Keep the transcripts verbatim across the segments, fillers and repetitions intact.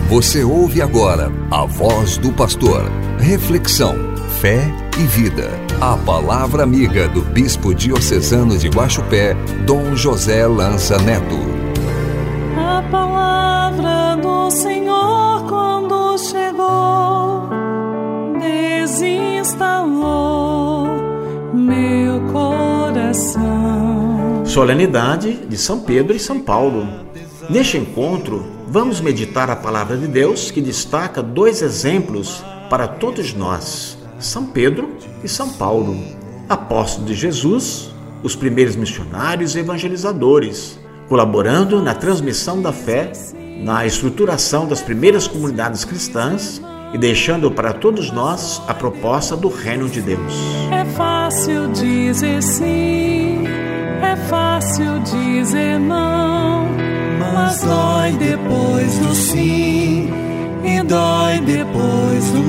Você ouve agora a voz do pastor. Reflexão, fé e vida. A palavra amiga do bispo diocesano de Guaxupé, Dom José Lança Neto. A palavra do Senhor quando chegou, desinstalou meu coração. Solenidade de São Pedro e São Paulo. Neste encontro, vamos meditar a palavra de Deus que destaca dois exemplos para todos nós, São Pedro e São Paulo, apóstolos de Jesus, os primeiros missionários e evangelizadores, colaborando na transmissão da fé, na estruturação das primeiras comunidades cristãs e deixando para todos nós a proposta do reino de Deus. É fácil dizer sim, é fácil dizer não, mas dói depois do sim e dói depois do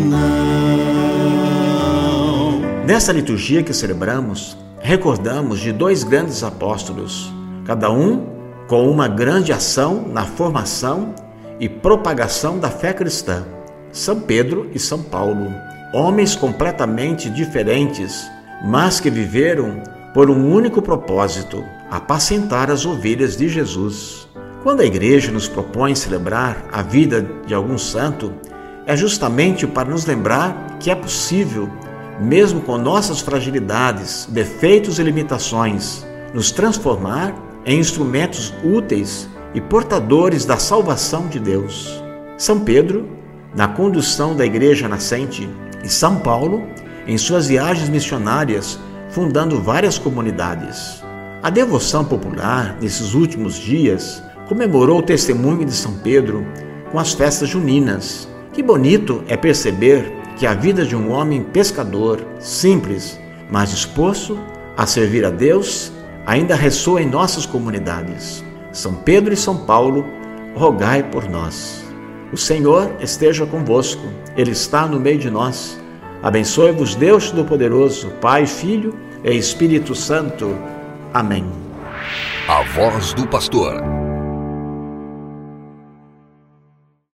não. Nessa liturgia que celebramos, recordamos de dois grandes apóstolos, cada um com uma grande ação na formação e propagação da fé cristã, São Pedro e São Paulo, homens completamente diferentes, mas que viveram por um único propósito: apacentar as ovelhas de Jesus. Quando a igreja nos propõe celebrar a vida de algum santo, é justamente para nos lembrar que é possível, mesmo com nossas fragilidades, defeitos e limitações, nos transformar em instrumentos úteis e portadores da salvação de Deus. São Pedro, na condução da igreja nascente, e São Paulo, em suas viagens missionárias, fundando várias comunidades. A devoção popular, nesses últimos dias, comemorou o testemunho de São Pedro com as festas juninas. Que bonito é perceber que a vida de um homem pescador, simples, mas disposto a servir a Deus, ainda ressoa em nossas comunidades. São Pedro e São Paulo, rogai por nós. O Senhor esteja convosco, Ele está no meio de nós. Abençoe-vos Deus Todo-Poderoso, Pai, Filho e Espírito Santo. Amém. A voz do pastor,